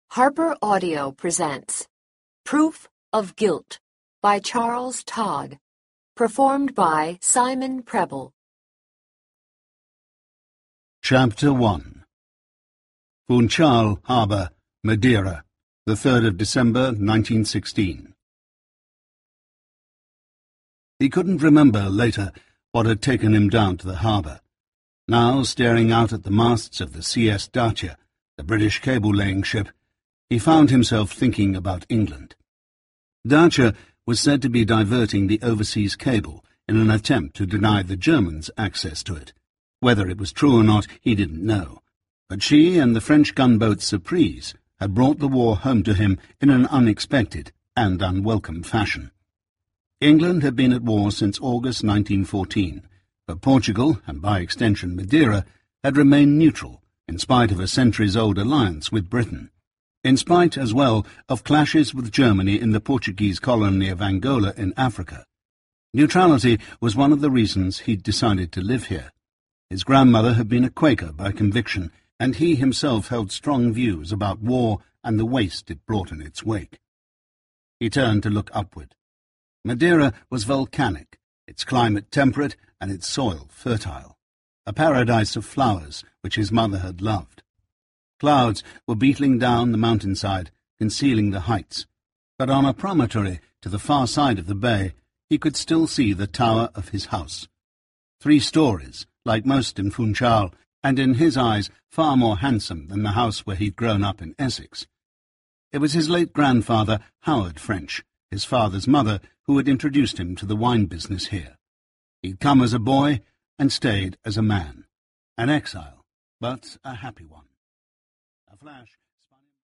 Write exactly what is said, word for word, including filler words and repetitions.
Harper Audio presents Proof of Guilt by Charles Todd, performed by Simon Preble. Chapter one. Funchal Harbour, Madeira, the third of December, nineteen sixteen. He couldn't remember later what had taken him down to the harbour. Now, staring out at the masts of the C S Dacia, the British cable-laying ship, he found himself thinking about England. Dacia was said to be diverting the overseas cable in an attempt to deny the Germans access to it. Whether it was true or not, he didn't know. But she and the French gunboat Surprise had brought the war home to him in an unexpected and unwelcome fashion. England had been at war since August nineteen fourteen, but Portugal, and by extension Madeira, had remained neutral in spite of a centuries-old alliance with Britain. In spite, as well, of clashes with Germany in the Portuguese colony of Angola in Africa. Neutrality was one of the reasons he'd decided to live here. His grandmother had been a Quaker by conviction, and he himself held strong views about war and the waste it brought in its wake. He turned to look upward. Madeira was volcanic, its climate temperate and its soil fertile, a paradise of flowers which his mother had loved. Clouds were beetling down the mountainside, concealing the heights, but on a promontory to the far side of the bay he could still see the tower of his house. Three stories, like most in Funchal, and in his eyes far more handsome than the house where he'd grown up in Essex. It was his late grandfather, Howard French, his father's mother, who had introduced him to the wine business here. He'd come as a boy and stayed as a man, an exile, but a happy one. A flash